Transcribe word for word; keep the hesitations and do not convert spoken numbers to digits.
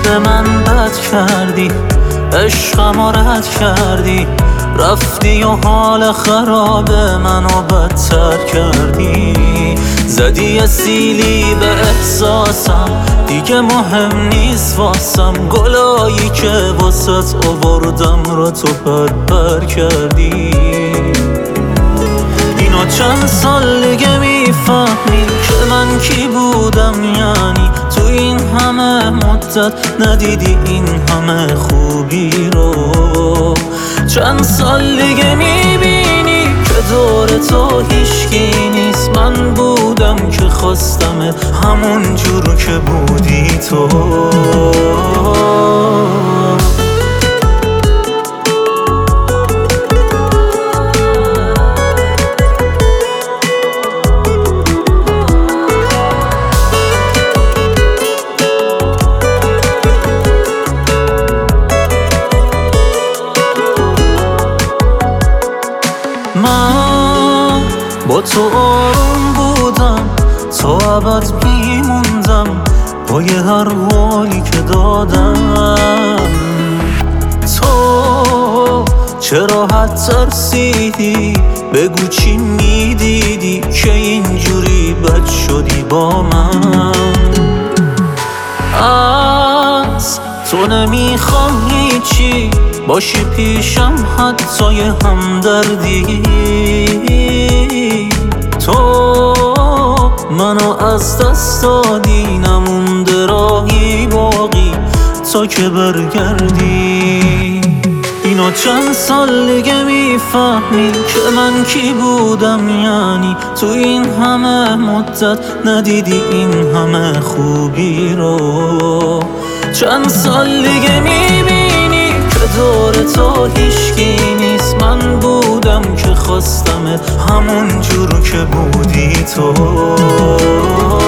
به من بد کردی، عشقمو رد کردی، رفتی و حال خراب منو بدتر کردی. زدی یه سیلی به احساسم، دیگه مهم نیست واسم، گلایی که واسط آوردم را تو پر پر کردی. اینو چند سال دیگه میفهمی که من کی بودم، یعنی تو این همه مدت ندیدی این همه خوبی رو. چند سال دیگه میبینی که دور تو هیچکی نیست، من بودم که خواستمت همون جور که بودی تو. من با تو آروم بودم، تا ابد میموندم با یه هر حالی که دادم. تو چرا حد ترسیدی؟ بگو چی میدیدی که اینجوری بد شدی با من؟ از تو نمیخوام هیچی، باشی پیشم حتی یه همدردی. تو منو از دست دادی، نمونده راهی باقی تا که برگردی. اینو چند سال دیگه میفهمی که من کی بودم، یعنی تو این همه مدت ندیدی این همه خوبی رو. چند سال دیگه میبینی که دور تو هیچکی نیست، من بودم که خواستمت همون جور که بودی تو.